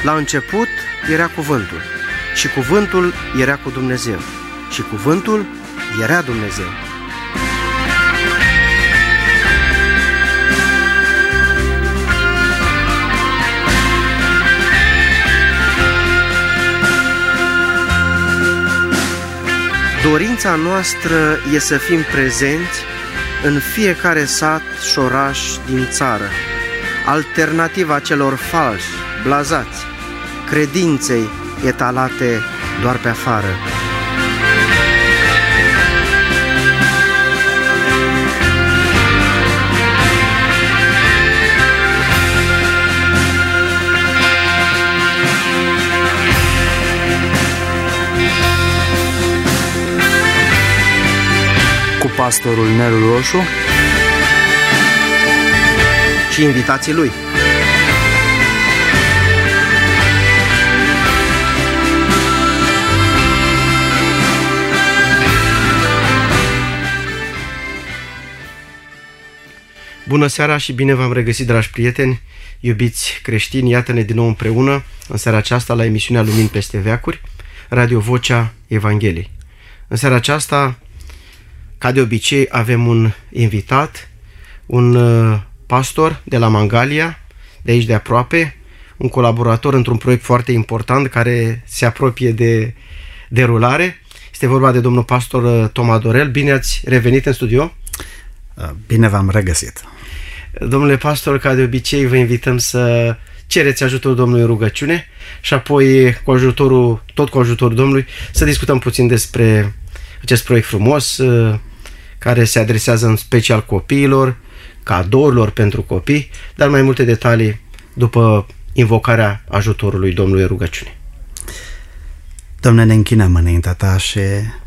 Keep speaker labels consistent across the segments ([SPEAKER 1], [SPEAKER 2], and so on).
[SPEAKER 1] La început era cuvântul și cuvântul era cu Dumnezeu și cuvântul era Dumnezeu. Dorința noastră e să fim prezenți în fiecare sat și oraș din țară, alternativa celor falși, blazați, credinței etalate doar pe afară.
[SPEAKER 2] Cu pastorul Nelu Roșu
[SPEAKER 1] și invitații lui. Bună seara și bine v-am regăsit, dragi prieteni, iubiți creștini, iată-ne din nou împreună în seara aceasta la emisiunea Lumini peste veacuri, Radio Vocea Evangheliei. În seara aceasta, ca de obicei, avem un invitat, un pastor de la Mangalia, de aici de aproape, un colaborator într-un proiect foarte important care se apropie de derulare. Este vorba de domnul pastor Toma Dorel. Bine ați revenit în studio!
[SPEAKER 3] Bine v-am regăsit!
[SPEAKER 1] Domnule pastor, ca de obicei, vă invităm să cereți ajutorul Domnului în rugăciune și apoi, tot cu ajutorul Domnului, să discutăm puțin despre acest proiect frumos care se adresează în special copiilor, cadourilor pentru copii, dar mai multe detalii după invocarea ajutorului Domnului în rugăciune.
[SPEAKER 3] Doamne, ne închinăm înaintea Ta și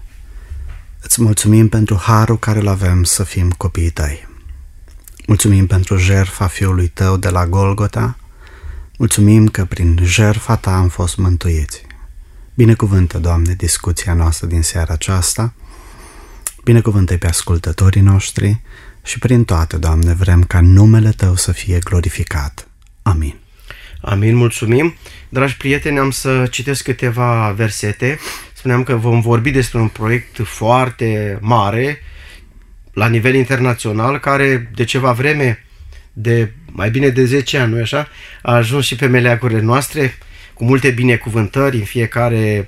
[SPEAKER 3] îți mulțumim pentru harul care îl avem să fim copiii Tăi. Mulțumim pentru jertfa Fiului Tău de la Golgota. Mulțumim că prin jertfa Ta am fost mântuiți. Binecuvântă, Doamne, discuția noastră din seara aceasta. Binecuvântă-i pe ascultătorii noștri și prin toate, Doamne, vrem ca numele Tău să fie glorificat. Amin.
[SPEAKER 1] Amin, mulțumim. Dragi prieteni, am să citesc câteva versete. Spuneam că vom vorbi despre un proiect foarte mare, la nivel internațional, care de ceva vreme, de mai bine de 10 ani, nu-i așa, a ajuns și pe meleagurile noastre, cu multe binecuvântări în fiecare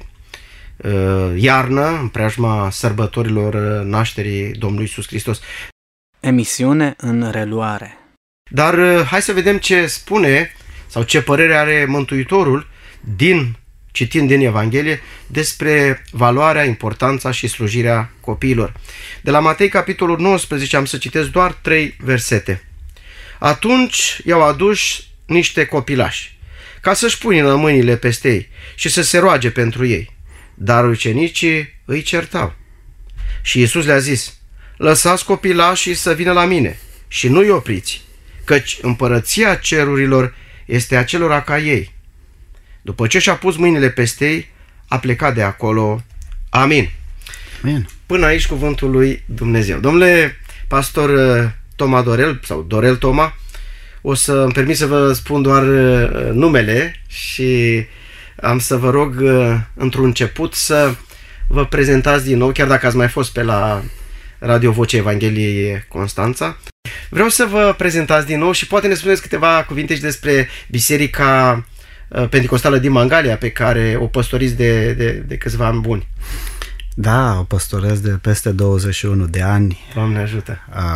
[SPEAKER 1] iarnă, în preajma sărbătorilor nașterii Domnului Iisus Hristos.
[SPEAKER 2] Emisiune în reluare.
[SPEAKER 1] Dar hai să vedem ce spune sau ce părere are Mântuitorul citind din Evanghelie despre valoarea, importanța și slujirea copiilor. De la Matei, capitolul 19, am să citesc doar 3 versete. Atunci i-au adus niște copilași, ca să-și pună mâinile peste ei și să se roage pentru ei. Dar ucenicii îi certau. Și Iisus le-a zis: lăsați copilașii să vină la mine și nu-i opriți, căci împărăția cerurilor este a celora ca ei. După ce și-a pus mâinile peste ei, a plecat de acolo. Amin.
[SPEAKER 3] Amin.
[SPEAKER 1] Până aici cuvântul lui Dumnezeu. Domnule pastor Toma Dorel, sau Dorel Toma, o să îmi permit să vă spun doar numele și am să vă rog într-un început să vă prezentați din nou, chiar dacă ați mai fost pe la Radio Vocea Evangheliei Constanța. Vreau să vă prezentați din nou și poate ne spuneți câteva cuvinte și despre Biserica Pentecostală din Mangalia, pe care o păstoriți de câțiva ani buni.
[SPEAKER 3] Da, o păstoresc de peste 21 de ani.
[SPEAKER 1] Doamne ajută!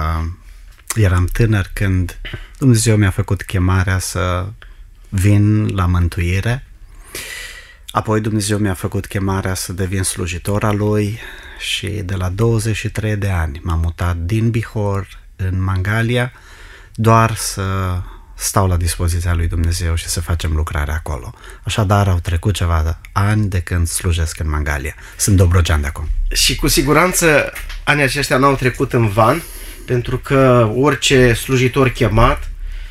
[SPEAKER 3] Eram tânăr când Dumnezeu mi-a făcut chemarea să vin la mântuire. Apoi Dumnezeu mi-a făcut chemarea să devin slujitor al Lui și de la 23 de ani m-am mutat din Bihor în Mangalia doar să stau la dispoziția lui Dumnezeu și să facem lucrarea acolo. Așadar, au trecut ceva ani de când slujesc în Mangalia. Sunt dobrogean de acum.
[SPEAKER 1] Și cu siguranță anii aceștia n-au trecut în van, pentru că orice slujitor chemat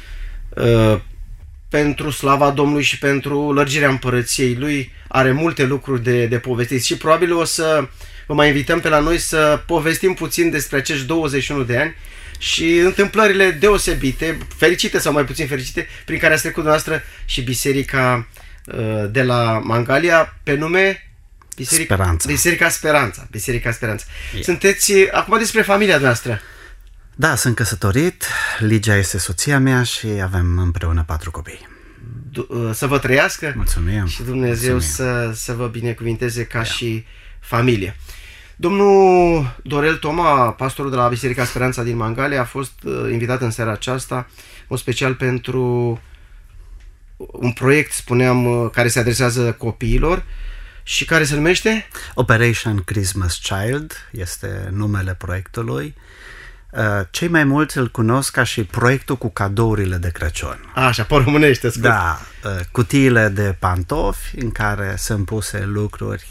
[SPEAKER 1] pentru slava Domnului și pentru lărgirea împărăției Lui are multe lucruri de povestit. Și probabil o să vă mai invităm pe la noi să povestim puțin despre acești 21 de ani și întâmplările deosebite, fericite sau mai puțin fericite, prin care ați trecut dumneavoastră și Biserica de la Mangalia pe nume
[SPEAKER 3] Speranța.
[SPEAKER 1] Biserica Speranța. Biserica Speranța.
[SPEAKER 3] Yeah.
[SPEAKER 1] Sunteți acum despre familia noastră.
[SPEAKER 3] Da, sunt căsătorit, Ligia este soția mea și avem împreună 4 copii.
[SPEAKER 1] Să vă trăiască.
[SPEAKER 3] Mulțumim.
[SPEAKER 1] Și Dumnezeu
[SPEAKER 3] Mulțumim.
[SPEAKER 1] să vă binecuvinteze ca și familie. Domnul Dorel Toma, pastorul de la Biserica Speranța din Mangalia, a fost invitat în seara aceasta, în special pentru un proiect, spuneam, care se adresează copiilor și care se numește?
[SPEAKER 3] Operation Christmas Child este numele proiectului. Cei mai mulți îl cunosc ca și proiectul cu cadourile de Crăciun.
[SPEAKER 1] Așa, pe românește, scurt.
[SPEAKER 3] Da, cutiile de pantofi în care sunt puse lucruri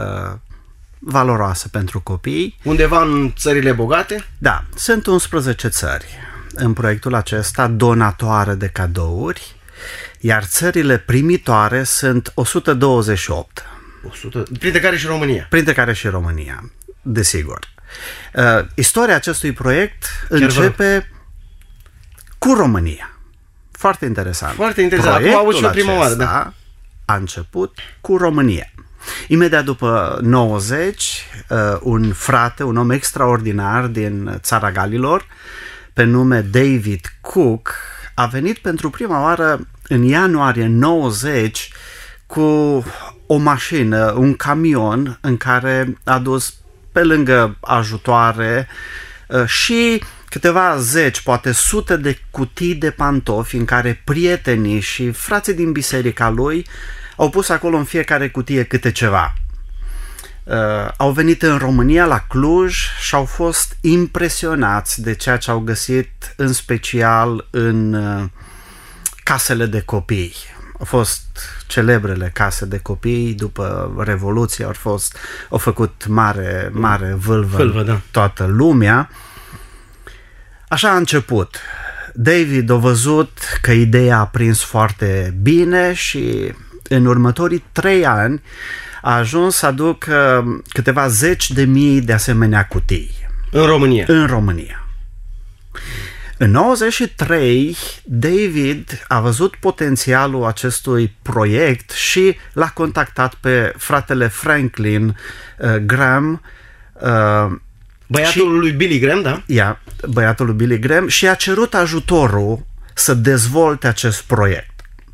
[SPEAKER 3] valoroase pentru copii.
[SPEAKER 1] Undeva în țările bogate?
[SPEAKER 3] Da, sunt 11 țări în proiectul acesta donatoare de cadouri, iar țările primitoare sunt 128.
[SPEAKER 1] 100, printre care și România.
[SPEAKER 3] Printre care și România, desigur. Istoria acestui proiect începe cu România. Foarte interesant.
[SPEAKER 1] Foarte interesant. Acum aud și eu prima oară, da.
[SPEAKER 3] A început cu România. Imediat după 90, un frate, un om extraordinar din țara Galilor, pe nume David Cook, a venit pentru prima oară în ianuarie 90 cu o mașină, un camion în care a dus pe lângă ajutoare și câteva zeci, poate sute de cutii de pantofi în care prietenii și frații din biserica lui au pus acolo în fiecare cutie câte ceva. Au venit în România, la Cluj, și au fost impresionați de ceea ce au găsit, în special în casele de copii. Au fost celebrele case de copii, după Revoluție au făcut mare vâlvă da. Toată lumea. Așa a început. David a văzut că ideea a prins foarte bine și în următorii 3 ani a ajuns să aducă câteva zeci de mii de asemenea cutii.
[SPEAKER 1] În România.
[SPEAKER 3] În România. În 93, David a văzut potențialul acestui proiect și l-a contactat pe fratele Franklin Graham,
[SPEAKER 1] băiatul lui Billy Graham, da?
[SPEAKER 3] Băiatul lui Billy Graham, și a cerut ajutorul să dezvolte acest proiect.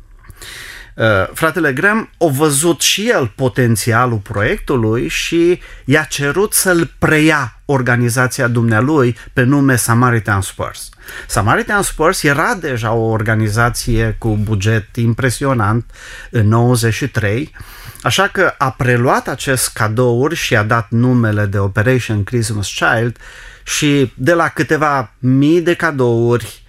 [SPEAKER 3] Fratele Graham a văzut și el potențialul proiectului și i-a cerut să-l preia organizația dumnealui pe nume Samaritan Spurs. Samaritan Spurs era deja o organizație cu buget impresionant în 93, așa că a preluat acest cadouri și a dat numele de Operation Christmas Child și de la câteva mii de cadouri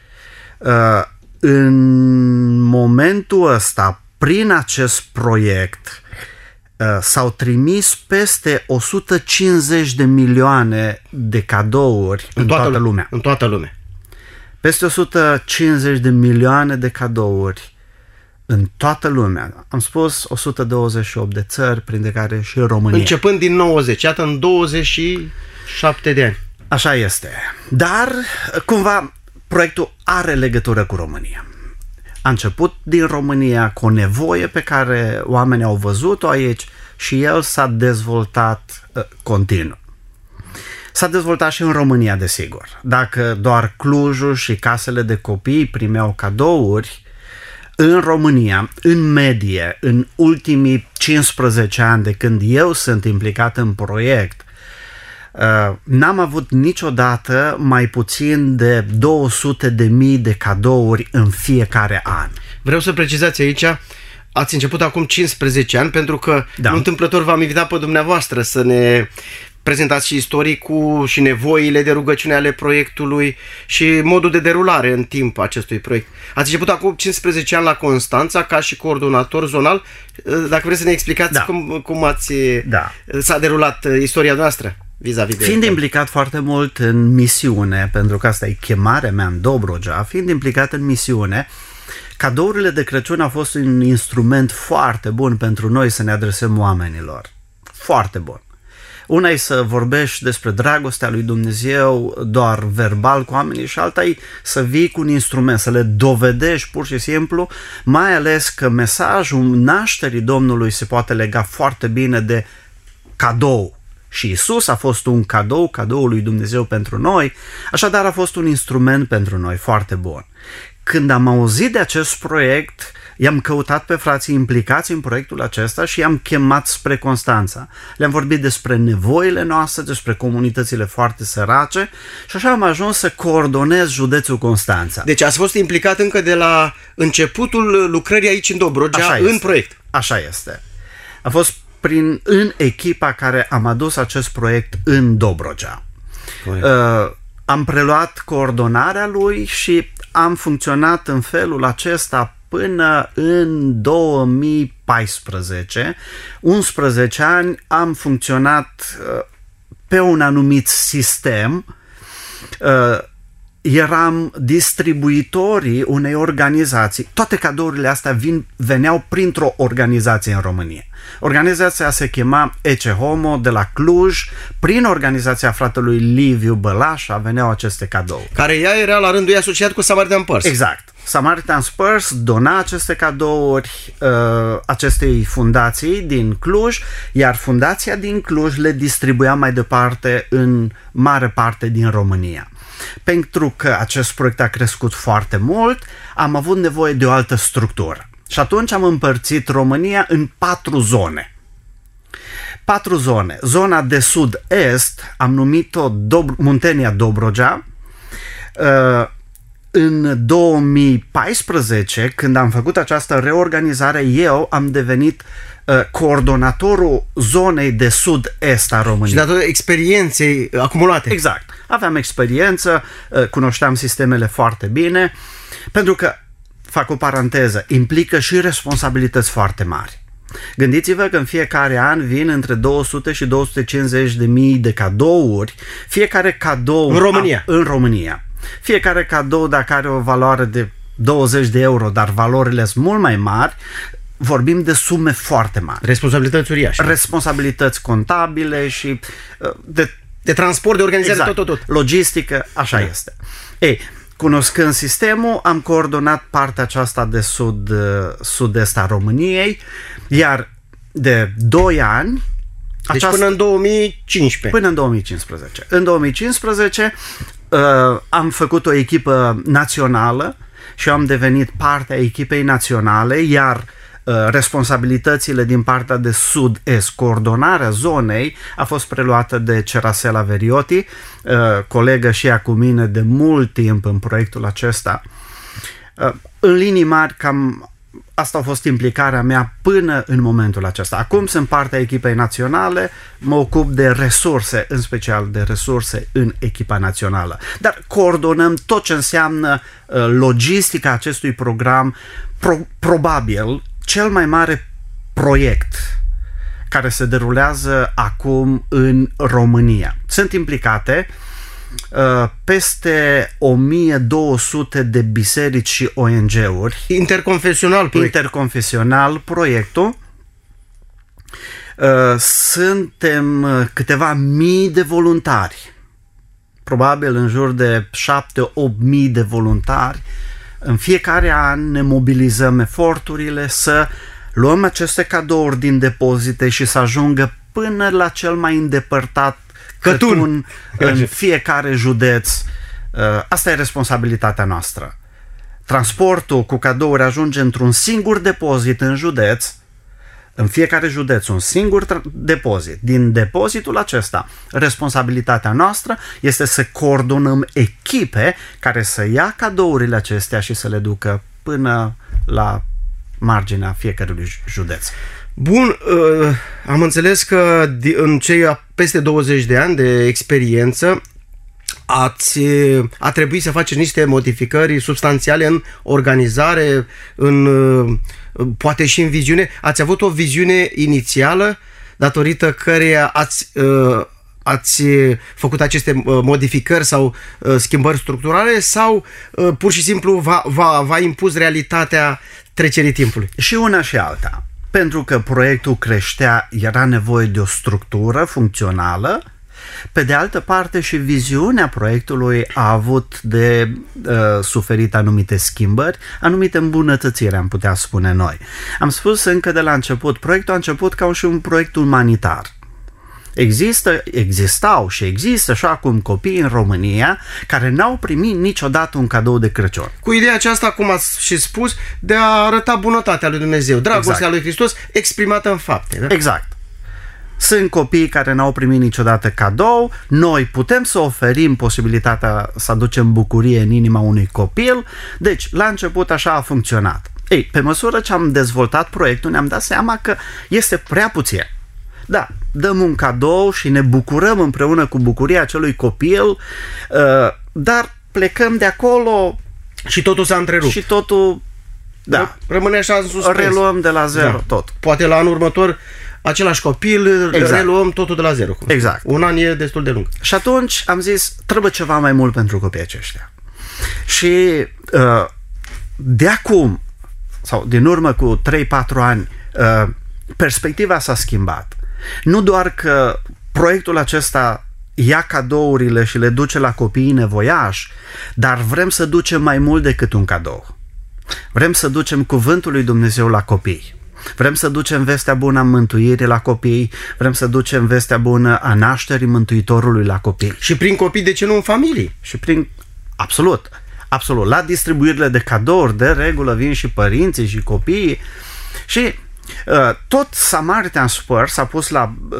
[SPEAKER 3] în momentul ăsta, prin acest proiect, s-au trimis peste 150 de milioane de cadouri în toată lumea.
[SPEAKER 1] În toată lumea.
[SPEAKER 3] Peste 150 de milioane de cadouri în toată lumea. Am spus 128 de țări, printre care și România.
[SPEAKER 1] Începând din 90, iată, în 27 de ani.
[SPEAKER 3] Așa este. Dar, cumva, proiectul are legătură cu România. A început din România cu o nevoie pe care oamenii au văzut-o aici și el s-a dezvoltat continuu. S-a dezvoltat și în România, desigur. Dacă doar Clujul și casele de copii primeau cadouri, în România, în medie, în ultimii 15 ani de când eu sunt implicat în proiect, n-am avut niciodată mai puțin de 200.000 de cadouri în fiecare an.
[SPEAKER 1] Vreau să precizați aici, ați început acum 15 ani, pentru că întâmplător v-am invitat pe dumneavoastră să ne prezentați și istoricul și nevoile de rugăciune ale proiectului și modul de derulare în timp acestui proiect. Ați început acum 15 ani la Constanța ca și coordonator zonal. Dacă vreți să ne explicați cum s-a derulat istoria noastră vis-a-vis de...
[SPEAKER 3] Fiind implicat foarte mult în misiune, pentru că asta e chemarea mea în Dobrogea, fiind implicat în misiune, cadourile de Crăciun au fost un instrument foarte bun pentru noi să ne adresăm oamenilor. Foarte bun. Una e să vorbești despre dragostea lui Dumnezeu doar verbal cu oamenii și alta e să vii cu un instrument, să le dovedești pur și simplu, mai ales că mesajul nașterii Domnului se poate lega foarte bine de cadou. Și Isus a fost un cadou, cadoul lui Dumnezeu pentru noi, așadar a fost un instrument pentru noi foarte bun. Când am auzit de acest proiect, i-am căutat pe frații implicați în proiectul acesta și i-am chemat spre Constanța. Le-am vorbit despre nevoile noastre, despre comunitățile foarte sărace și așa am ajuns să coordonez județul Constanța.
[SPEAKER 1] Deci ați fost implicat încă de la începutul lucrării aici în Dobrogea în proiect.
[SPEAKER 3] Așa este. A fost în echipa care am adus acest proiect în Dobrogea. Am preluat coordonarea lui și am funcționat în felul acesta până în 2014. 11 ani am funcționat pe un anumit sistem. Eram distribuitorii unei organizații. Toate cadourile astea veneau printr-o organizație în România. Organizația se chema Ecce Homo de la Cluj. Prin organizația fratelui Liviu Bălașa veneau aceste cadouri.
[SPEAKER 1] Care ea era la rândul ei asociat cu Samaritan Purse.
[SPEAKER 3] Exact. Samaritan Purse dona aceste cadouri acestei fundații din Cluj, iar fundația din Cluj le distribuia mai departe în mare parte din România. Pentru că acest proiect a crescut foarte mult, am avut nevoie de o altă structură. Și atunci am împărțit România în 4 zone. 4 zone. Zona de sud-est am numit-o Muntenia Dobrogea. În 2014, când am făcut această reorganizare, eu am devenit coordonatorul zonei de sud-est a României.
[SPEAKER 1] Și datorită experienței acumulate.
[SPEAKER 3] Exact. Aveam experiență, cunoșteam sistemele foarte bine, pentru că, fac o paranteză, implică și responsabilități foarte mari. Gândiți-vă că în fiecare an vin între 200 și 250 de mii de cadouri, fiecare cadou în România. Fiecare cadou, dacă are o valoare de 20 de euro, dar valorile sunt mult mai mari, vorbim de sume foarte mari.
[SPEAKER 1] Responsabilități uriașe.
[SPEAKER 3] Responsabilități contabile și
[SPEAKER 1] de transport, de organizare,
[SPEAKER 3] exact,
[SPEAKER 1] tot.
[SPEAKER 3] Logistică, așa este. Ei, cunoscând sistemul, am coordonat partea aceasta de sud-est a României, iar de 2 ani...
[SPEAKER 1] Deci până în 2015.
[SPEAKER 3] Până în 2015. În 2015 am făcut o echipă națională și am devenit parte a echipei naționale, iar responsabilitățile din partea de sud-est, coordonarea zonei, a fost preluată de Cerasela Verioti, colegă și ea cu mine de mult timp în proiectul acesta. În linii mari, cam asta a fost implicarea mea până în momentul acesta. Acum sunt partea echipei naționale, mă ocup de resurse, în special de resurse în echipa națională. Dar coordonăm tot ce înseamnă logistica acestui program, probabil cel mai mare proiect care se derulează acum în România. Sunt implicate peste 1200 de biserici și ONG-uri. Interconfesional proiectul. Suntem câteva mii de voluntari. Probabil în jur de 7-8 mii de voluntari. În fiecare an ne mobilizăm eforturile să luăm aceste cadouri din depozite și să ajungă până la cel mai îndepărtat Cătun în fiecare județ. Asta e responsabilitatea noastră. Transportul cu cadouri ajunge într-un singur depozit în județ, în fiecare județ un singur depozit. Din depozitul acesta, responsabilitatea noastră este să coordonăm echipe care să ia cadourile acestea și să le ducă până la marginea fiecărui județ.
[SPEAKER 1] Bun, am înțeles că în cei peste 20 de ani de experiență a trebuit să faceți niște modificări substanțiale în organizare, poate și în viziune. Ați avut o viziune inițială datorită căreia ați făcut aceste modificări sau schimbări structurale sau pur și simplu v-a impus realitatea trecerii timpului?
[SPEAKER 3] Și una și alta. pentru că proiectul creștea, era nevoie de o structură funcțională. Pe de altă parte și viziunea proiectului a avut de suferit anumite schimbări, anumite îmbunătățiri, am putea spune noi. Am spus încă de la început, proiectul a început ca și un proiect umanitar. Existau și există și acum copii în România care n-au primit niciodată un cadou de Crăciun.
[SPEAKER 1] Cu ideea aceasta, cum ați și spus, de a arăta bunătatea lui Dumnezeu, dragostea lui Hristos exprimată în fapte. Da?
[SPEAKER 3] Exact. Sunt copii care n-au primit niciodată cadou, noi putem să oferim posibilitatea să aducem bucurie în inima unui copil, deci la început așa a funcționat. Ei, pe măsură ce am dezvoltat proiectul, ne-am dat seama că este prea puțin. Da, dăm un cadou și ne bucurăm împreună cu bucuria acelui copil, dar plecăm de acolo
[SPEAKER 1] și totul s-a întrerupt.
[SPEAKER 3] Și totul, da,
[SPEAKER 1] rămâne așa în suspens.
[SPEAKER 3] Reluăm de la zero tot.
[SPEAKER 1] Poate la anul următor același copil, reluăm totul de la zero.
[SPEAKER 3] Exact.
[SPEAKER 1] Un an e destul de lung.
[SPEAKER 3] Și atunci am zis, trebuie ceva mai mult pentru copiii aceștia. Și de acum, sau din urmă cu 3-4 ani, perspectiva s-a schimbat. Nu doar că proiectul acesta ia cadourile și le duce la copiii nevoiași, dar vrem să ducem mai mult decât un cadou. Vrem să ducem cuvântul lui Dumnezeu la copii. Vrem să ducem vestea bună a mântuirii la copii, vrem să ducem vestea bună a nașterii Mântuitorului la copii.
[SPEAKER 1] Și prin copii, de ce nu în familii?
[SPEAKER 3] Și prin... Absolut. La distribuirile de cadouri, de regulă, vin și părinții și copiii. Și tot Samaritan Spurs a pus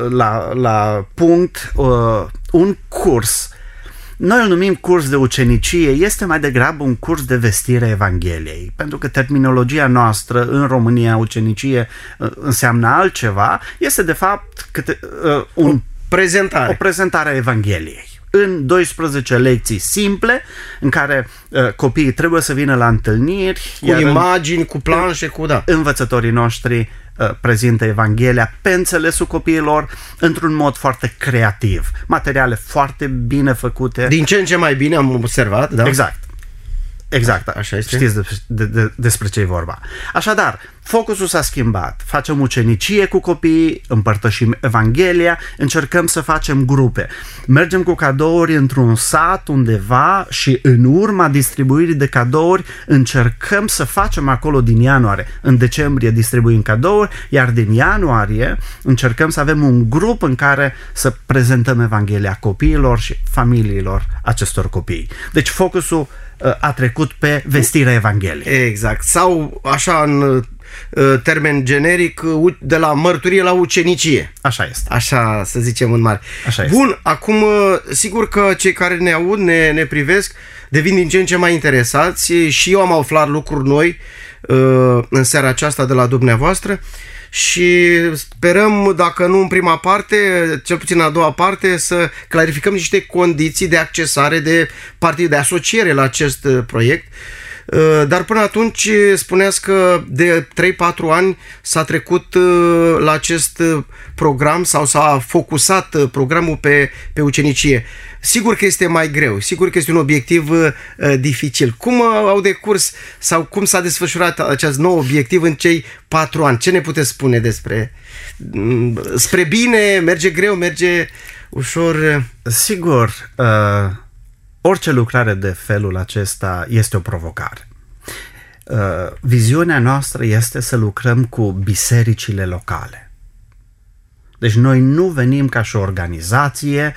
[SPEAKER 3] la punct un curs. Noi îl numim curs de ucenicie, este mai degrabă un curs de vestire a Evangheliei, pentru că terminologia noastră în România, ucenicie, înseamnă altceva, este de fapt o prezentare a Evangheliei. În 12 lecții simple, în care copiii trebuie să vină la întâlniri,
[SPEAKER 1] cu imagini, cu planșe,
[SPEAKER 3] învățătorii noștri prezintă Evanghelia pe înțelesul copiilor într-un mod foarte creativ. Materiale foarte bine făcute.
[SPEAKER 1] Din ce în ce mai bine, am observat, da?
[SPEAKER 3] Exact.
[SPEAKER 1] Așa este.
[SPEAKER 3] Știți despre ce e vorba. Așadar, focusul s-a schimbat. Facem ucenicie cu copiii, împărtășim Evanghelia, încercăm să facem grupe. Mergem cu cadouri într-un sat undeva și în urma distribuirii de cadouri încercăm să facem acolo din ianuarie. În decembrie distribuim cadouri, iar din ianuarie încercăm să avem un grup în care să prezentăm Evanghelia copiilor și familiilor acestor copii. Deci focusul a trecut pe vestirea Evangheliei.
[SPEAKER 1] Exact. Sau, așa în termen generic, de la mărturie la ucenicie.
[SPEAKER 3] Așa este.
[SPEAKER 1] Așa, să zicem în mare.
[SPEAKER 3] Așa este.
[SPEAKER 1] Bun, acum, sigur că cei care ne aud, ne privesc, devin din ce în ce mai interesați și eu am aflat lucruri noi în seara aceasta de la dumneavoastră și sperăm, dacă nu în prima parte, cel puțin în a doua parte, să clarificăm niște condiții de accesare, de partid, de asociere la acest proiect. Dar până atunci spuneați că de 3-4 ani s-a trecut la acest program sau s-a focusat programul pe ucenicie. Sigur că este mai greu, sigur că este un obiectiv dificil. Cum au decurs sau cum s-a desfășurat acest nou obiectiv în cei 4 ani? Ce ne puteți spune spre bine? Merge greu? Merge ușor?
[SPEAKER 3] Sigur, orice lucrare de felul acesta este o provocare. Viziunea noastră este să lucrăm cu bisericile locale. Deci noi nu venim ca și o organizație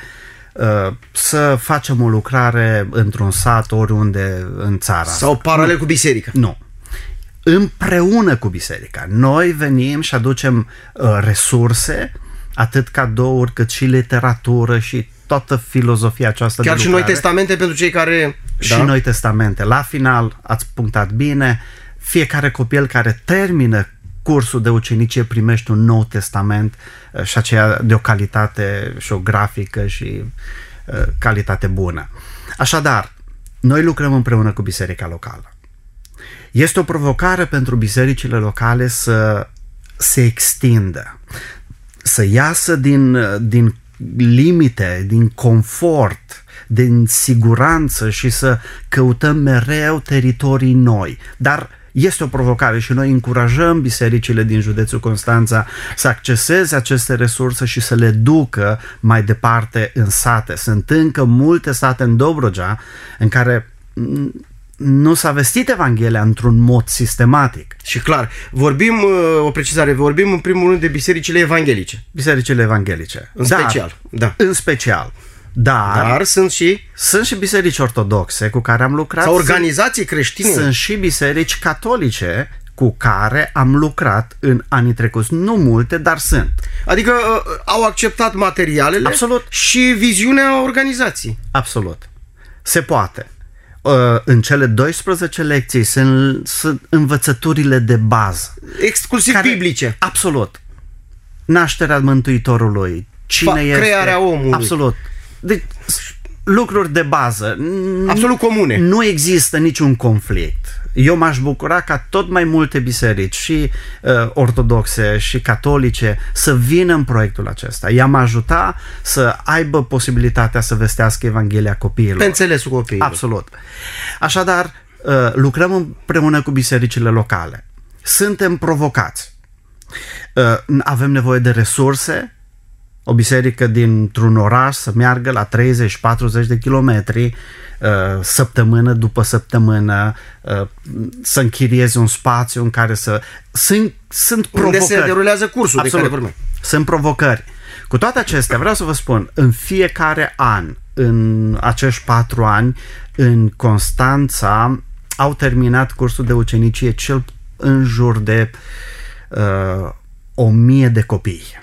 [SPEAKER 3] să facem o lucrare într-un sat oriunde în țara
[SPEAKER 1] sau paralel cu biserica.
[SPEAKER 3] Nu. Împreună cu biserica. Noi venim și aducem resurse, atât cadouri cât și literatură și toată filozofia aceasta
[SPEAKER 1] chiar
[SPEAKER 3] de
[SPEAKER 1] și
[SPEAKER 3] lucrare.
[SPEAKER 1] Noi Testamente pentru cei care...
[SPEAKER 3] Și Noi Testamente. La final, ați punctat bine, fiecare copil care termină cursul de ucenicie primește un Nou Testament și aceea de o calitate și o grafică și calitate bună. Așadar, noi lucrăm împreună cu biserica locală. Este o provocare pentru bisericile locale să se extindă, să iasă din limite, din confort, din siguranță și să căutăm mereu teritorii noi. Dar Este o provocare și noi încurajăm bisericile din județul Constanța să acceseze aceste resurse și să le ducă mai departe în sate. Sunt încă multe sate în Dobrogea în care nu s-a vestit Evanghelia într-un mod sistematic.
[SPEAKER 1] Și clar, vorbim, o precizare, vorbim în primul rând de bisericile evanghelice.
[SPEAKER 3] Bisericile evanghelice.
[SPEAKER 1] În special, da.
[SPEAKER 3] În special. Dar
[SPEAKER 1] sunt și
[SPEAKER 3] biserici ortodoxe cu care am lucrat.
[SPEAKER 1] Sau organizații creștine.
[SPEAKER 3] Sunt și biserici catolice cu care am lucrat în anii trecuți. Nu multe, dar sunt.
[SPEAKER 1] Adică au acceptat materialele.
[SPEAKER 3] Absolut.
[SPEAKER 1] Și viziunea organizației.
[SPEAKER 3] Absolut. Se poate. În cele 12 lecții sunt învățăturile de bază.
[SPEAKER 1] Exclusiv biblice.
[SPEAKER 3] Absolut. Nașterea Mântuitorului. Cine este?
[SPEAKER 1] Crearea omului.
[SPEAKER 3] Absolut. Deci, lucruri de bază.
[SPEAKER 1] Absolut comune.
[SPEAKER 3] Nu există niciun conflict. Eu m-aș bucura ca tot mai multe biserici, și ortodoxe și catolice, să vină în proiectul acesta. I-am ajuta să aibă posibilitatea să vestească Evanghelia copiilor.
[SPEAKER 1] Pe înțelesul copiilor.
[SPEAKER 3] Absolut. Așadar, lucrăm împreună cu bisericile locale. Suntem provocați. Avem nevoie de resurse. O biserică dintr-un oraș să meargă la 30-40 de kilometri săptămână după săptămână, să închirieze un spațiu în care sunt provocări.
[SPEAKER 1] Unde se derulează cursul.
[SPEAKER 3] Absolut.
[SPEAKER 1] De care vorbim.
[SPEAKER 3] Sunt provocări. Cu toate acestea, vreau să vă spun, în fiecare an, în acești 4 ani, în Constanța au terminat cursul de ucenicie în jur de 1000 de copii.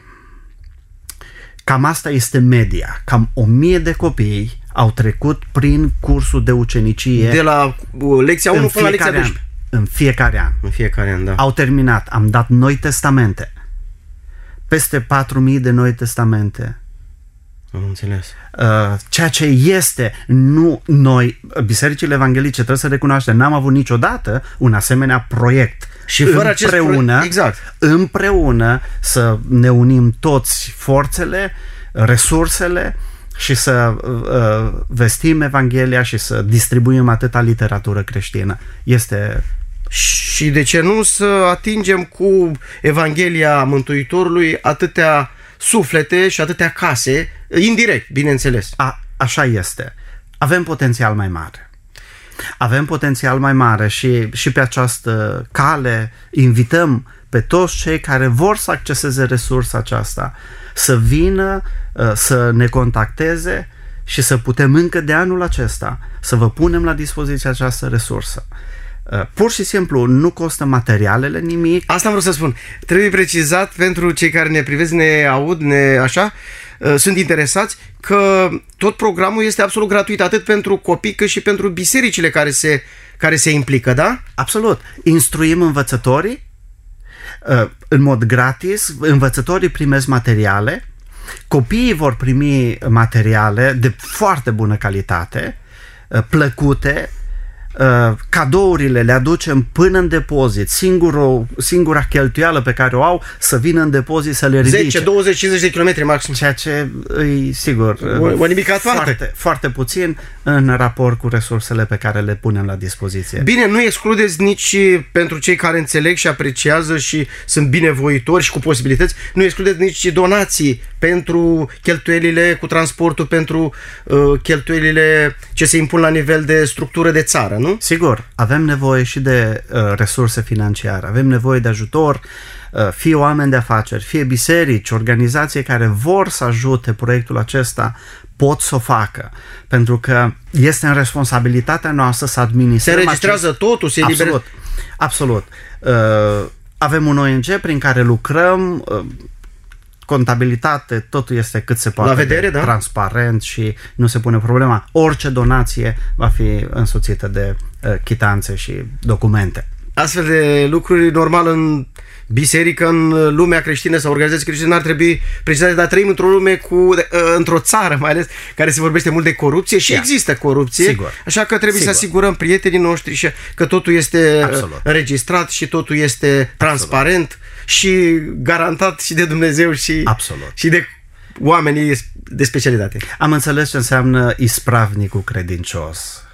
[SPEAKER 3] Cam asta este media. Cam 1000 de copii au trecut prin cursul de ucenicie.
[SPEAKER 1] De la lecția 1 până la lecția 12.
[SPEAKER 3] În fiecare an.
[SPEAKER 1] În fiecare an, da.
[SPEAKER 3] Au terminat. Am dat Noi Testamente. Peste 4000 de Noi Testamente.
[SPEAKER 1] Am înțeles.
[SPEAKER 3] Ceea ce este, noi, bisericile evanghelice, trebuie să recunoaștem, n-am avut niciodată un asemenea proiect.
[SPEAKER 1] Și fără
[SPEAKER 3] împreună, împreună să ne unim toți forțele, resursele și să vestim Evanghelia și să distribuim atâta literatură creștină.
[SPEAKER 1] Și de ce nu să atingem cu Evanghelia Mântuitorului atâtea suflete și atâtea case, indirect, bineînțeles.
[SPEAKER 3] Așa este. Avem potențial mai mare. Avem potențial mai mare și pe această cale invităm pe toți cei care vor să acceseze resursa aceasta să vină, să ne contacteze și să putem încă de anul acesta să vă punem la dispoziție această resursă. Pur și simplu nu costă materialele nimic.
[SPEAKER 1] Asta vreau să spun. Trebuie precizat pentru cei care ne privesc, ne aud, sunt interesați, că tot programul este absolut gratuit, atât pentru copii cât și pentru bisericile care se implică, da?
[SPEAKER 3] Absolut. Instruim învățătorii în mod gratis, învățătorii primesc materiale, copiii vor primi materiale de foarte bună calitate, plăcute, cadourile le aducem până în depozit. Singura cheltuială pe care o au, să vină în depozit să le ridice.
[SPEAKER 1] 10, 20, 50 de kilometri maxim.
[SPEAKER 3] Ceea ce îi, sigur,
[SPEAKER 1] o nimicat
[SPEAKER 3] foarte, foarte puțin în raport cu resursele pe care le punem la dispoziție.
[SPEAKER 1] Bine, nu excludeți nici pentru cei care înțeleg și apreciază și sunt binevoitori și cu posibilități, nu excludeți nici donații pentru cheltuielile cu transportul, pentru cheltuielile ce se impun la nivel de structură de țară, nu?
[SPEAKER 3] Sigur, avem nevoie și de resurse financiare, avem nevoie de ajutor, fie oameni de afaceri, fie biserici, organizații care vor să ajute proiectul acesta, pot să o facă, pentru că este în responsabilitatea noastră să administrăm.
[SPEAKER 1] Se înregistrează totul, se eliberează.
[SPEAKER 3] Absolut. Avem un ONG prin care lucrăm, contabilitate, totul este cât se poate
[SPEAKER 1] la vedere,
[SPEAKER 3] de transparent și nu se pune problema. Orice donație va fi însoțită de chitanțe și documente.
[SPEAKER 1] Astfel de lucruri normal în biserică, în lumea creștină sau organizații creștine n-ar trebui precizate, dar trăim într-o lume într-o țară mai ales, care se vorbește mult de corupție și există corupție.
[SPEAKER 3] Sigur.
[SPEAKER 1] Așa că trebuie să asigurăm prietenii noștri și că totul este înregistrat și totul este transparent și garantat și de Dumnezeu și de oamenii de specialitate.
[SPEAKER 3] Am înțeles ce înseamnă ispravnicul credincios.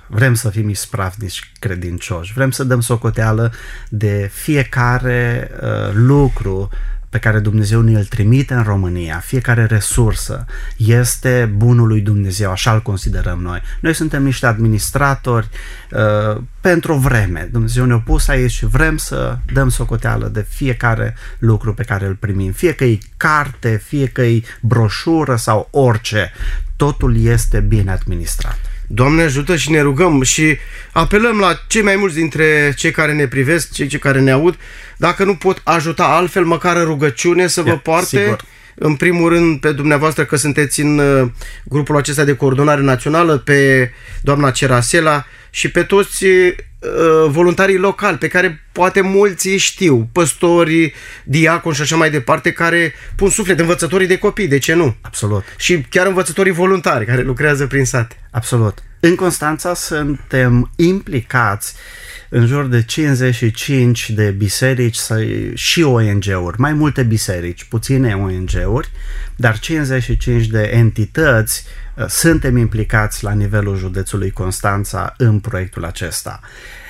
[SPEAKER 3] vrem să fim ispravnici credincioși, vrem să dăm socoteală de fiecare lucru pe care Dumnezeu ne-l trimite în România, fiecare resursă este bunul lui Dumnezeu, așa îl considerăm noi. Noi suntem niște administratori pentru o vreme. Dumnezeu ne-a pus aici și vrem să dăm socoteală de fiecare lucru pe care îl primim. Fie că e carte, fie că e broșură sau orice, totul este bine administrat.
[SPEAKER 1] Doamne ajută și ne rugăm și apelăm la cei mai mulți dintre cei care ne privesc, cei care ne aud, dacă nu pot ajuta altfel, măcar în rugăciune să vă poarte.
[SPEAKER 3] Sigur.
[SPEAKER 1] În primul rând pe dumneavoastră că sunteți în grupul acesta de coordonare națională, pe doamna Cerasela și pe toți voluntarii locali, pe care poate mulți știu, păstori, diaconi și așa mai departe, care pun suflet, învățătorii de copii, de ce nu?
[SPEAKER 3] Absolut.
[SPEAKER 1] Și chiar învățătorii voluntari care lucrează prin sate.
[SPEAKER 3] Absolut. În Constanța suntem implicați în jur de 55 de biserici și ONG-uri, mai multe biserici, puține ONG-uri, dar 55 de entități suntem implicați la nivelul județului Constanța în proiectul acesta.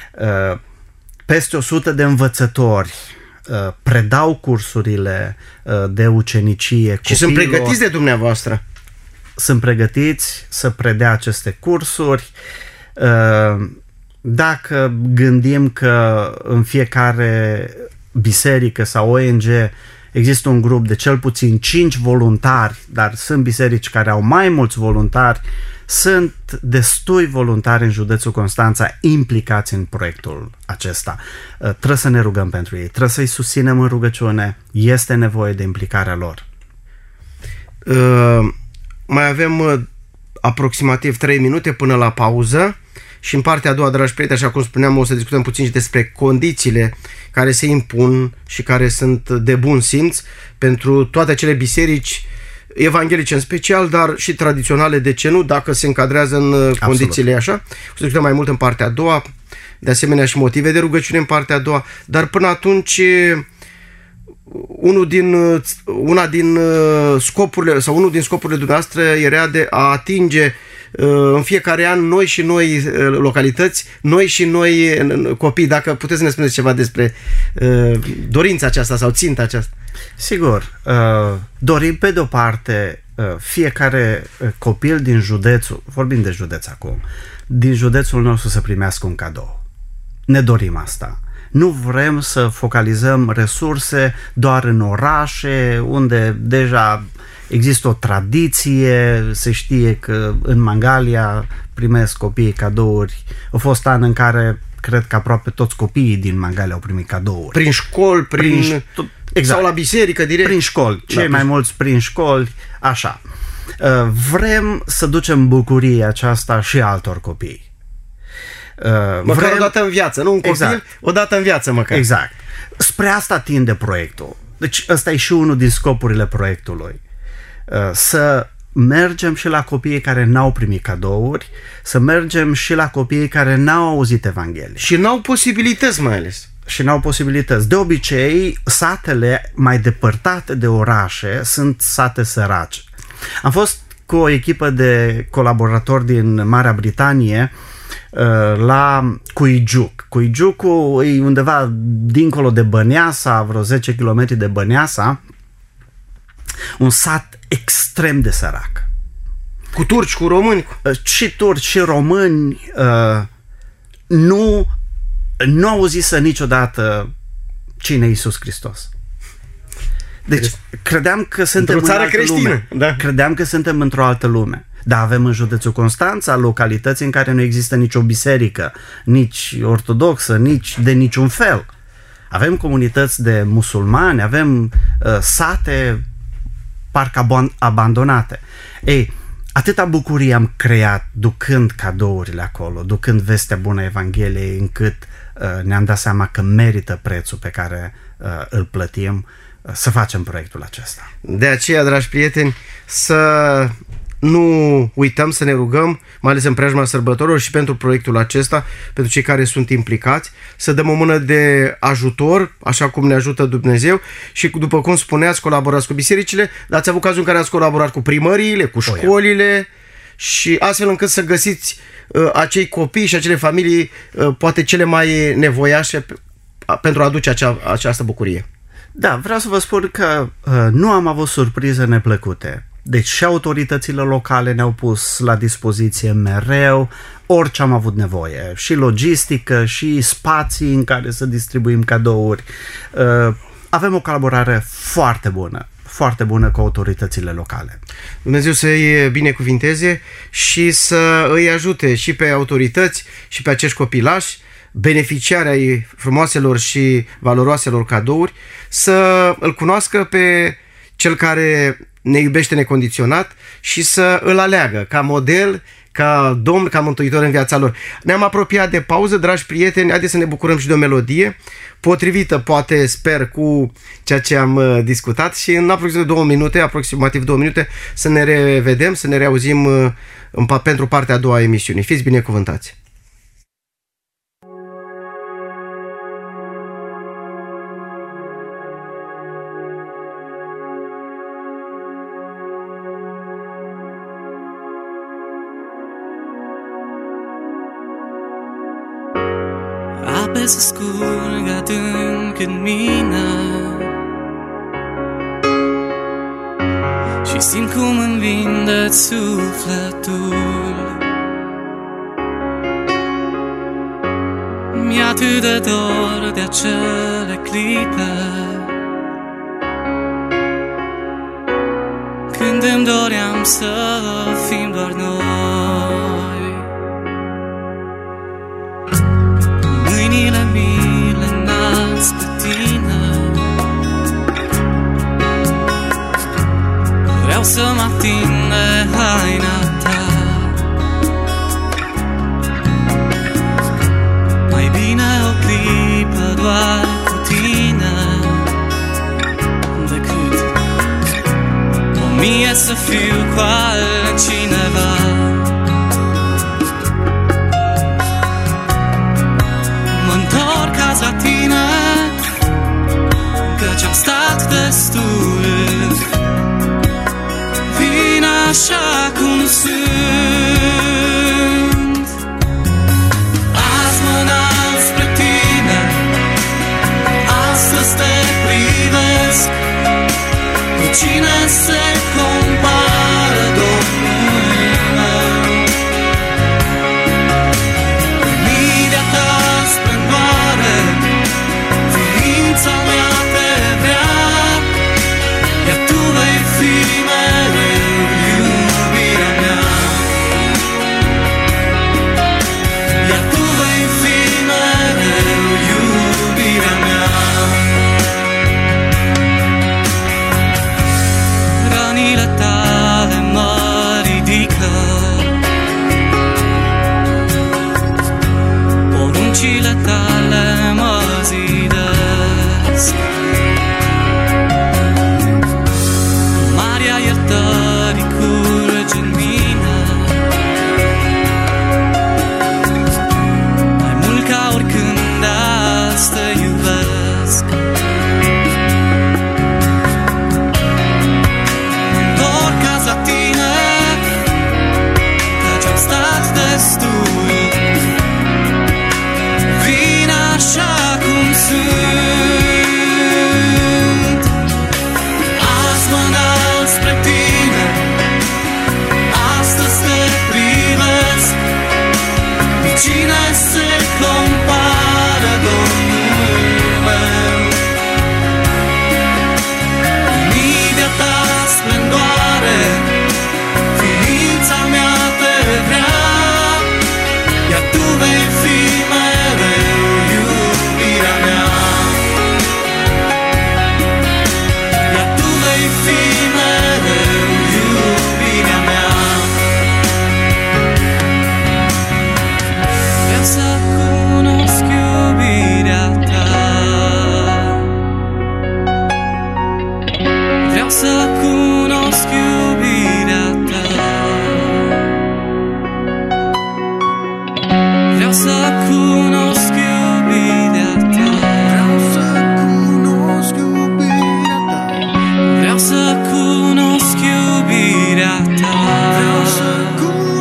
[SPEAKER 3] Peste 100 de învățători predau cursurile de ucenicie
[SPEAKER 1] și sunt pregătiți de dumneavoastră.
[SPEAKER 3] Sunt pregătiți să predea aceste cursuri. Dacă gândim că în fiecare biserică sau ONG există un grup de cel puțin 5 voluntari, dar sunt biserici care au mai mulți voluntari, sunt destui voluntari în județul Constanța implicați în proiectul acesta. Trebuie să ne rugăm pentru ei, trebuie să-i susținem în rugăciune, este nevoie de implicarea lor.
[SPEAKER 1] Mai avem aproximativ 3 minute până la pauză și în partea a doua, dragi prieteni, așa cum spuneam, o să discutăm puțin și despre condițiile care se impun și care sunt de bun simț pentru toate acele biserici evanghelice în special, dar și tradiționale, de ce nu, dacă se încadrează în condițiile așa. O să discutăm mai mult în partea a doua, de asemenea și motive de rugăciune în partea a doua, dar până atunci unul din scopurile dumneavoastră era de a atinge în fiecare an noi și noi localități, noi și noi copii. Dacă puteți să ne spuneți ceva despre dorința aceasta sau ținta aceasta.
[SPEAKER 3] Sigur, dorim pe de o parte fiecare copil din județul, vorbim de județ acum, din județul nostru să primească un cadou. Ne dorim asta. Nu vrem să focalizăm resurse doar în orașe, unde deja există o tradiție, se știe că în Mangalia primesc copiii cadouri. A fost an în care cred că aproape toți copiii din Mangalia au primit cadouri.
[SPEAKER 1] Prin școli,
[SPEAKER 3] exact.
[SPEAKER 1] Sau la biserică direct?
[SPEAKER 3] Prin școli, cei mai mulți prin școli, așa. Vrem să ducem bucuria aceasta și altor copii.
[SPEAKER 1] Măcar o dată în viață, nu un copil, exact. O dată în viață măcar.
[SPEAKER 3] Exact. Spre asta tinde proiectul. Deci ăsta e și unul din scopurile proiectului. Să mergem și la copiii care n-au primit cadouri, să mergem și la copiii care n-au auzit Evanghelie.
[SPEAKER 1] Și n-au posibilități mai ales.
[SPEAKER 3] Și n-au posibilități. De obicei, satele mai depărtate de orașe sunt sate sărace. Am fost cu o echipă de colaboratori din Marea Britanie la Cuijuc. Cuijucul e undeva dincolo de Băneasa, vreo 10 km de Băneasa, un sat extrem de sărac.
[SPEAKER 1] Cu turci, cu români?
[SPEAKER 3] Și turci și români. Nu auzisă niciodată cine e Iisus Hristos. Deci credeam că suntem în altă lume. Da. Credeam că suntem într-o altă lume. Dar avem în județul Constanța localități în care nu există nicio biserică, nici ortodoxă, nici de niciun fel. Avem comunități de musulmani, avem sate parcă abandonate. Ei, atâta bucurie am creat ducând cadourile acolo, ducând vestea bună Evangheliei, încât ne-am dat seama că merită prețul pe care îl plătim să facem proiectul acesta.
[SPEAKER 1] De aceea, dragi prieteni, să nu uităm să ne rugăm, mai ales în preajma sărbătorilor și pentru proiectul acesta, pentru cei care sunt implicați, să dăm o mână de ajutor, așa cum ne ajută Dumnezeu și, după cum spuneați, colaborați cu bisericile, dar ați avut cazul în care ați colaborat cu primăriile, cu școlile și astfel încât să găsiți acei copii și acele familii poate cele mai nevoiașe pentru a aduce această bucurie.
[SPEAKER 3] Da, vreau să vă spun că nu am avut surprize neplăcute. Deci și autoritățile locale ne-au pus la dispoziție mereu orice am avut nevoie. Și logistică, și spații în care să distribuim cadouri. Avem o colaborare foarte bună cu autoritățile locale.
[SPEAKER 1] Dumnezeu să-i binecuvinteze și să îi ajute și pe autorități și pe acești copilași, beneficiari ai frumoaselor și valoroaselor cadouri, să îl cunoască pe cel care ne iubește necondiționat și să îl aleagă ca model, ca Domn, ca Mântuitor în viața lor. Ne-am apropiat de pauză, dragi prieteni, haideți să ne bucurăm și de o melodie potrivită, poate, sper, cu ceea ce am discutat și în aproximativ 2 minute să ne revedem, să ne reauzim pentru partea a doua a emisiunii. Fiți binecuvântați!
[SPEAKER 4] Ape să scurg adânc în mine și simt cum îmi vinde sufletul. Mi-e atât de dor de acele clipe când îmi doream să fim doar noi. Mâinile mi le înalți pe tine, vreau să mă ating de haina ta. Mai bine o clipă doar cu tine decât 1000 să fiu cu altcineva. La tine, căci am stat destul. Vin așa cum sunt. Azi mă înalt spre tine, astăzi te privesc. Cu cine se compară Domnul meu? Mii-de-a ta splendoare, ființa mea te vrea, iar tu vei fi mereu iubirea mea. Iar tu vei fi mereu iubirea mea. Rănile tale mă ridică, poruncile tale mă zidesc. Marea iertării curge în mine, mai mult ca oricând azi te iubesc. Mă-ntorc azi la tine, căci am stat destul. Vin așa cum sunt. Azi mă înalt spre tine, astăzi te privesc. Cu cine se compară Domnul meu? Mii-de-a ta splendoare, ființa mea te vrea, iar tu vei fi mereu iubirea mea. Iar tu vei fi mereu iubirea mea. Vreau să cunosc iubirea ta. Vreau să cunosc iubirea ta. Vreau să cunosc iubirea ta. Vreau să cunosc iubirea ta. Vreau să cunosc iubirea ta.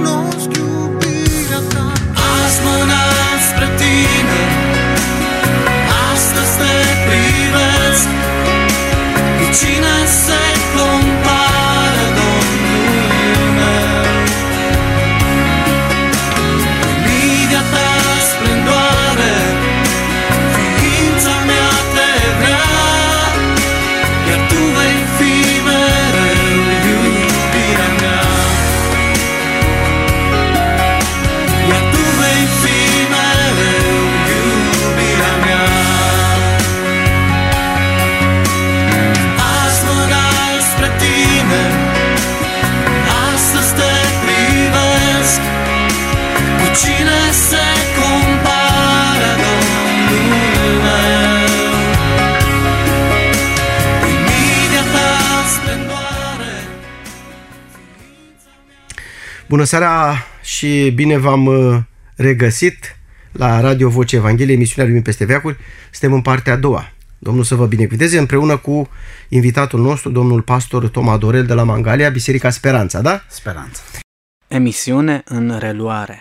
[SPEAKER 1] Bună seara și bine v-am regăsit la Radio Voce Evangheliei, emisiunea Lumii peste veacuri. Suntem în partea a doua. Domnul să vă binecuvânteze împreună cu invitatul nostru, domnul pastor Toma Dorel de la Mangalia, Biserica Speranța, da?
[SPEAKER 3] Speranța.
[SPEAKER 2] Emisiune în reluare.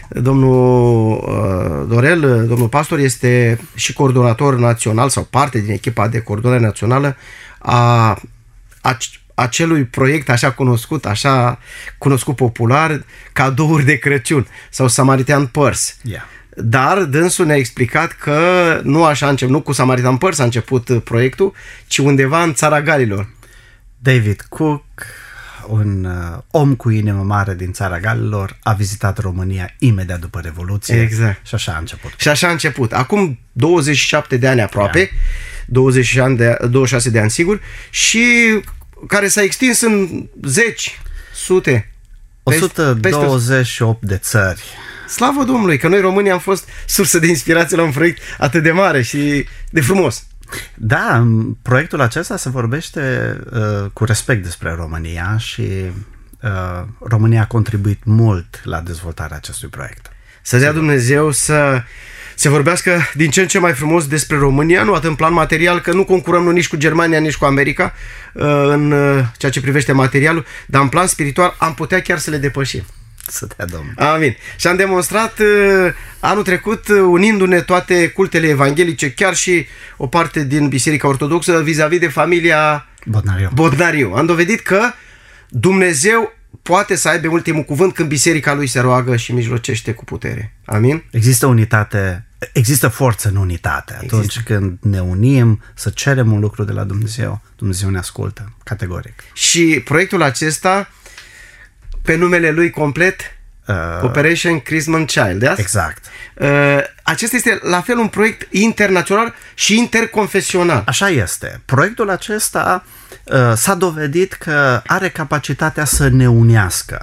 [SPEAKER 1] Domnul Dorel, domnul pastor, este și coordonator național sau parte din echipa de coordonare națională a acelui proiect așa cunoscut popular, Cadouri de Crăciun sau Samaritan Purse.
[SPEAKER 3] Yeah.
[SPEAKER 1] Dar dânsul ne-a explicat că nu așa a început, nu cu Samaritan Purse a început proiectul, ci undeva în țara Galilor.
[SPEAKER 3] David Cook, un om cu inimă mare din țara Galilor, a vizitat România imediat după Revoluție.
[SPEAKER 1] Exact.
[SPEAKER 3] Și așa a început.
[SPEAKER 1] Și așa a început. Acum 27 de ani aproape, 26 de ani sigur, și care s-a extins în zeci, sute,
[SPEAKER 3] 128 de țări.
[SPEAKER 1] Slavă Domnului, că noi românii am fost sursă de inspirație la un proiect atât de mare și de frumos.
[SPEAKER 3] Da, în proiectul acesta se vorbește cu respect despre România și România a contribuit mult la dezvoltarea acestui proiect.
[SPEAKER 1] Să dea Dumnezeu să se vorbească din ce în ce mai frumos despre România, nu atât în plan material, că nu concurăm nici cu Germania, nici cu America în ceea ce privește materialul, dar în plan spiritual am putea chiar să le depășim.
[SPEAKER 3] Să dea Domnul.
[SPEAKER 1] Amin. Și am demonstrat anul trecut, unindu-ne toate cultele evanghelice, chiar și o parte din Biserica Ortodoxă, vis-a-vis de familia Bodnariu. Am dovedit că Dumnezeu poate să aibă ultimul cuvânt când biserica lui se roagă și mijlocește cu putere. Amin?
[SPEAKER 3] Există unitate, există forță în unitate. Atunci când ne unim să cerem un lucru de la Dumnezeu, Dumnezeu ne ascultă, categoric.
[SPEAKER 1] Și proiectul acesta, pe numele lui complet, Operation Christmas Child, da?
[SPEAKER 3] Exact.
[SPEAKER 1] Acesta este la fel un proiect internațional și interconfesional.
[SPEAKER 3] Așa este. Proiectul acesta s-a dovedit că are capacitatea să ne unească.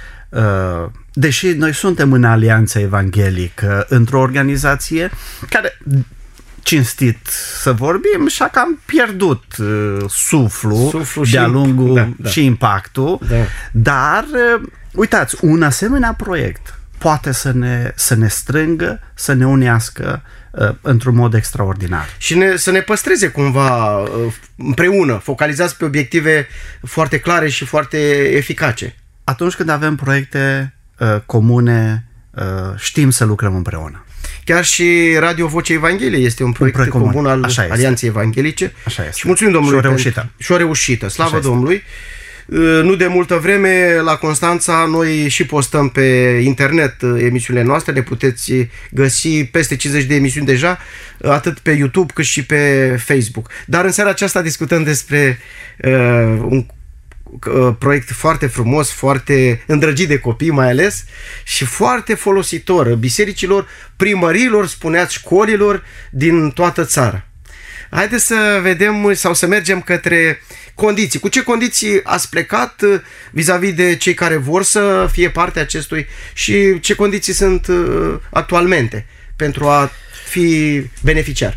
[SPEAKER 3] Deși noi suntem în Alianța Evanghelică, într-o organizație care, cinstit să vorbim, și-a cam pierdut suflul de-a lungul și impactul, dar uitați, un asemenea proiect poate să ne strângă, să ne unească într-un mod extraordinar.
[SPEAKER 1] Și să ne păstreze cumva împreună, focalizați pe obiective foarte clare și foarte eficace.
[SPEAKER 3] Atunci când avem proiecte comune, știm să lucrăm împreună.
[SPEAKER 1] Chiar și Radio Voce Evangheliei este un proiect comun al Alianței Evanghelice.
[SPEAKER 3] Așa este.
[SPEAKER 1] Și mulțumim Domnului.
[SPEAKER 3] Și o reușită.
[SPEAKER 1] Slavă Domnului. Nu de multă vreme la Constanța noi și postăm pe internet emisiunile noastre, le puteți găsi peste 50 de emisiuni deja, atât pe YouTube cât și pe Facebook. Dar în seara aceasta discutăm despre un proiect foarte frumos, foarte îndrăgit de copii mai ales și foarte folositor bisericilor, primăriilor, spuneați, școlilor din toată țara. Haideți să vedem sau să mergem către condiții. Cu ce condiții ați plecat vis-a-vis de cei care vor să fie parte acestui și ce condiții sunt actualmente pentru a fi beneficiar?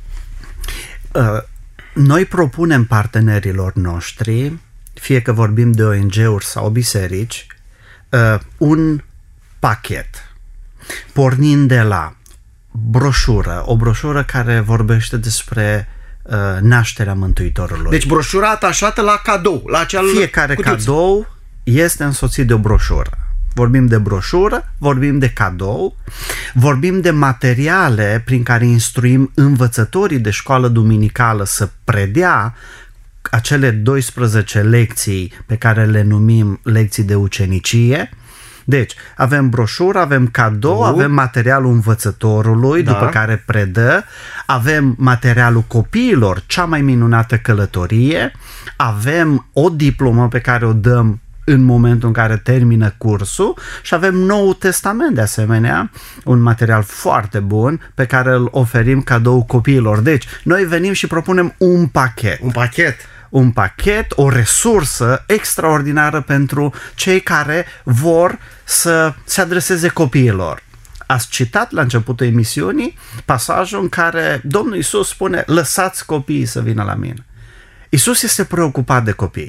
[SPEAKER 3] Noi propunem partenerilor noștri, fie că vorbim de ONG-uri sau biserici, un pachet, pornind de la o broșură care vorbește despre nașterea Mântuitorului.
[SPEAKER 1] Deci broșura atașată la cadou, la acel
[SPEAKER 3] fiecare
[SPEAKER 1] cutuț.
[SPEAKER 3] cadou este însoțit de o broșură. Vorbim de broșură, vorbim de cadou, vorbim de materiale prin care instruim învățătorii de școală duminicală să predea acele 12 lecții pe care le numim lecții de ucenicie. Deci, avem broșură, avem cadou, avem materialul învățătorului, după care predă, avem materialul copiilor, cea mai minunată călătorie, avem o diplomă pe care o dăm în momentul în care termină cursul și avem Noul Testament de asemenea, un material foarte bun pe care îl oferim cadou copiilor. Deci, noi venim și propunem un pachet. Un pachet, o resursă extraordinară pentru cei care vor să se adreseze copiilor. Ați citat la începutul emisiunii pasajul în care Domnul Iisus spune: lăsați copiii să vină la mine. Iisus este preocupat de copii.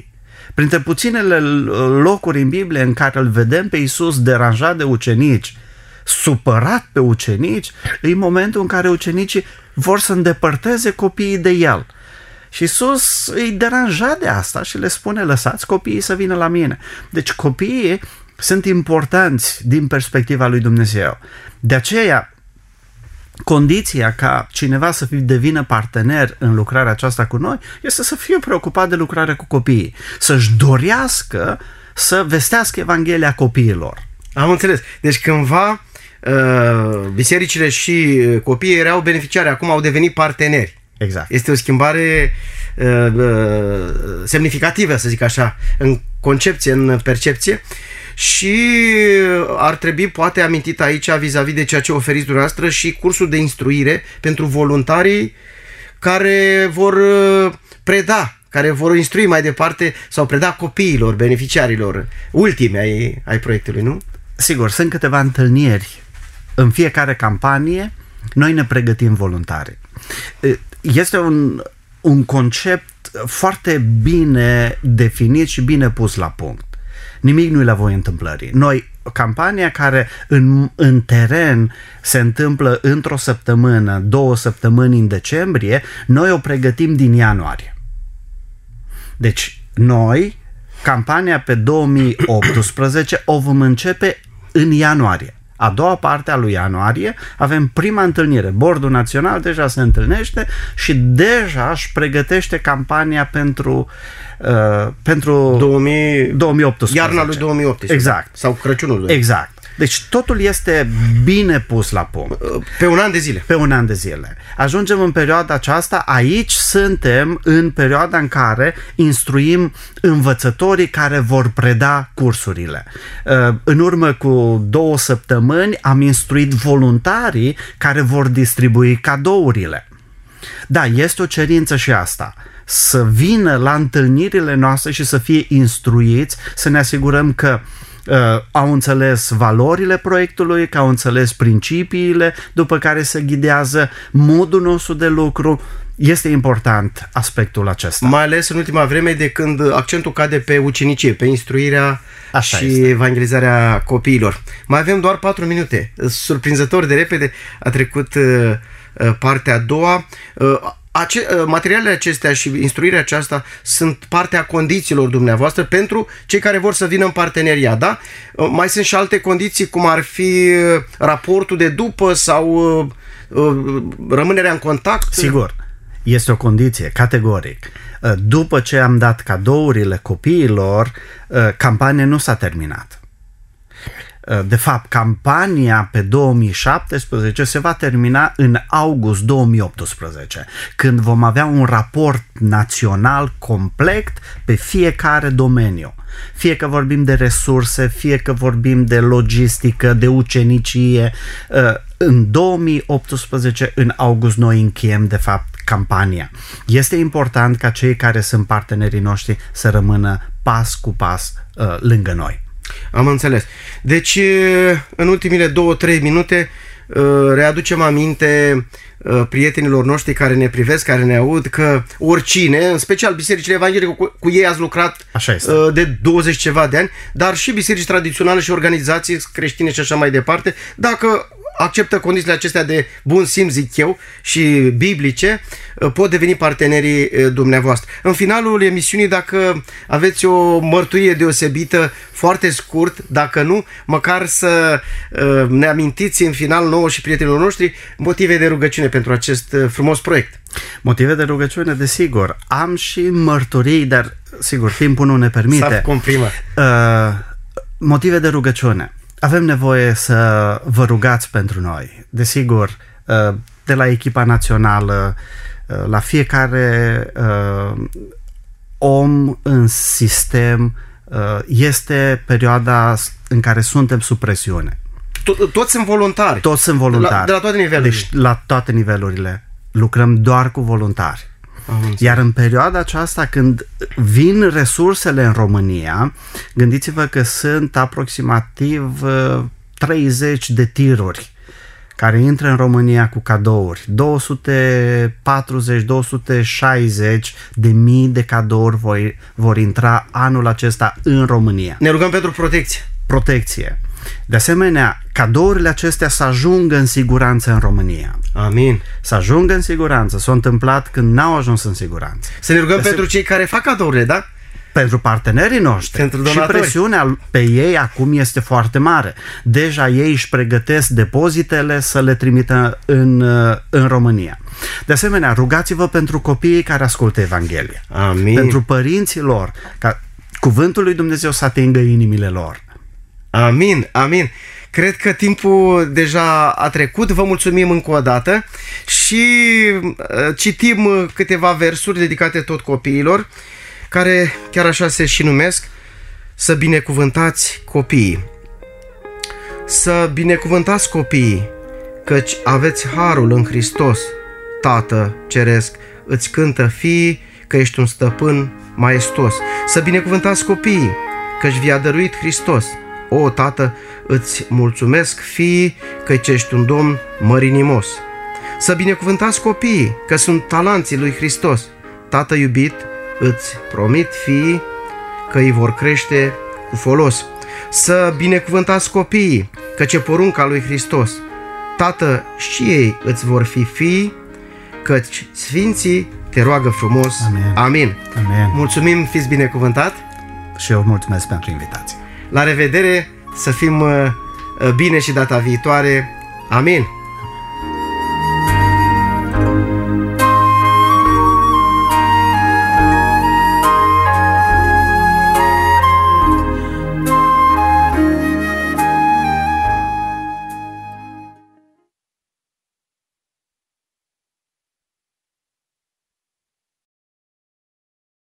[SPEAKER 3] Printre puținele locuri în Biblie în care îl vedem pe Iisus deranjat de ucenici, supărat pe ucenici, e momentul în care ucenicii vor să îndepărteze copiii de el. Și Iisus îi deranja de asta și le spune: lăsați copiii să vină la mine. Deci copiii sunt importanți din perspectiva lui Dumnezeu. De aceea, condiția ca cineva să devină partener în lucrarea aceasta cu noi este să fie preocupat de lucrarea cu copiii, să-și dorească să vestească Evanghelia copiilor.
[SPEAKER 1] Am înțeles. Deci cândva bisericile și copiii erau beneficiari, acum au devenit parteneri.
[SPEAKER 3] Exact.
[SPEAKER 1] Este o schimbare semnificativă, să zic așa, în concepție, în percepție. Și ar trebui poate amintit aici vis-a-vis de ceea ce oferiți dumneavoastră și cursul de instruire pentru voluntarii care vor preda, care vor instrui mai departe sau preda copiilor, beneficiarilor ultimi ai proiectului, nu?
[SPEAKER 3] Sigur, sunt câteva întâlniri în fiecare campanie, noi ne pregătim voluntari. Este un concept foarte bine definit și bine pus la punct. Nimic nu-i la voi întâmplării. Noi, campania care în teren se întâmplă într-o săptămână, 2 săptămâni în decembrie, noi o pregătim din ianuarie. Deci, noi, campania pe 2018 o vom începe în ianuarie. A doua parte a lui ianuarie avem prima întâlnire. Bordul Național deja se întâlnește și deja își pregătește campania pentru 2018.
[SPEAKER 1] Iarna lui 2018.
[SPEAKER 3] Exact.
[SPEAKER 1] Sau Crăciunul lui.
[SPEAKER 3] Exact. Deci totul este bine pus la punct.
[SPEAKER 1] Pe un an de zile.
[SPEAKER 3] Pe un an de zile. Ajungem în perioada aceasta, aici suntem în perioada în care instruim învățătorii care vor preda cursurile. În urmă cu 2 săptămâni am instruit voluntarii care vor distribui cadourile. Da, este o cerință și asta. Să vină la întâlnirile noastre și să fie instruiți, să ne asigurăm că au înțeles valorile proiectului, că au înțeles principiile după care se ghidează modul nostru de lucru. Este important aspectul acesta.
[SPEAKER 1] Mai ales în ultima vreme, de când accentul cade pe ucenicie, pe instruirea evangelizarea copiilor. Mai avem doar 4 minute. Surprinzător de repede a trecut partea a doua. Materialele acestea și instruirea aceasta sunt partea condițiilor dumneavoastră pentru cei care vor să vină în parteneriat, da? Mai sunt și alte condiții, cum ar fi raportul de după sau rămânerea în contact?
[SPEAKER 3] Sigur, este o condiție, categoric. După ce am dat cadourile copiilor, campania nu s-a terminat. De fapt, campania pe 2017 se va termina în august 2018, când vom avea un raport național complet pe fiecare domeniu. Fie că vorbim de resurse, fie că vorbim de logistică, de ucenicie. În 2018, în august, noi încheiem, de fapt, campania. Este important ca cei care sunt partenerii noștri să rămână pas cu pas lângă noi.
[SPEAKER 1] Am înțeles. Deci, în ultimile 2-3 minute, readucem aminte prietenilor noștri care ne privesc, care ne aud, că oricine, în special bisericile evanghelice, cu ei ați lucrat de 20 ceva de ani, dar și biserici tradiționale și organizații creștine și așa mai departe, dacă acceptă condițiile acestea de bun simț, zic eu, și biblice, pot deveni partenerii dumneavoastră. În finalul emisiunii, dacă aveți o mărturie deosebită, foarte scurt, dacă nu, măcar să ne amintiți în final nouă și prietenilor noștri motive de rugăciune pentru acest frumos proiect.
[SPEAKER 3] Motive de rugăciune, desigur. Am și mărturii, dar sigur, timpul nu ne permite.
[SPEAKER 1] S-a comprimat.
[SPEAKER 3] Motive de rugăciune. Avem nevoie să vă rugați pentru noi. Desigur, de la echipa națională, la fiecare om în sistem, este perioada în care suntem sub presiune.
[SPEAKER 1] Toți sunt voluntari.
[SPEAKER 3] Toți sunt voluntari.
[SPEAKER 1] De la toate nivelurile.
[SPEAKER 3] Deci, la toate nivelurile. Lucrăm doar cu voluntari. Iar în perioada aceasta, când vin resursele în România, gândiți-vă că sunt aproximativ 30 de tiruri care intră în România cu cadouri. 240-260 de mii de cadouri vor intra anul acesta în România.
[SPEAKER 1] Ne rugăm pentru
[SPEAKER 3] Protecție. De asemenea, cadourile acestea să ajungă în siguranță în România.
[SPEAKER 1] Amin.
[SPEAKER 3] Să ajungă în siguranță. S-a întâmplat când n-au ajuns în siguranță.
[SPEAKER 1] Să ne rugăm pentru cei care fac cadourile, da?
[SPEAKER 3] Pentru partenerii noștri.
[SPEAKER 1] Pentru donatori.
[SPEAKER 3] Și presiunea pe ei acum este foarte mare. Deja ei își pregătesc depozitele să le trimită în România. De asemenea, rugați-vă pentru copiii care ascultă Evanghelia.
[SPEAKER 1] Amin.
[SPEAKER 3] Pentru părinții lor, ca cuvântul lui Dumnezeu să atingă inimile lor.
[SPEAKER 1] Amin, amin. Cred că timpul deja a trecut. Vă mulțumim încă o dată și citim câteva versuri dedicate tot copiilor, care chiar așa se și numesc: să binecuvântați copiii. Să binecuvântați copiii, căci aveți harul în Hristos. Tată ceresc, îți cântă fiii că ești un stăpân maestos. Să binecuvântați copiii, căci vi-a dăruit Hristos. O, Tată, îți mulțumesc fiii căci ești un Domn mărinimos. Să binecuvântați copiii, că sunt talanții lui Hristos. Tată iubit, îți promit fiii că îi vor crește cu folos. Să binecuvântați copiii, căci e porunca lui Hristos. Tată, și ei îți vor fi fii, căci sfinții te roagă frumos.
[SPEAKER 3] Amin.
[SPEAKER 1] Amin.
[SPEAKER 3] Amin.
[SPEAKER 1] Mulțumim, fiți binecuvântat.
[SPEAKER 3] Și eu mulțumesc pentru invitație.
[SPEAKER 1] La revedere, să fim bine și data viitoare. Amin.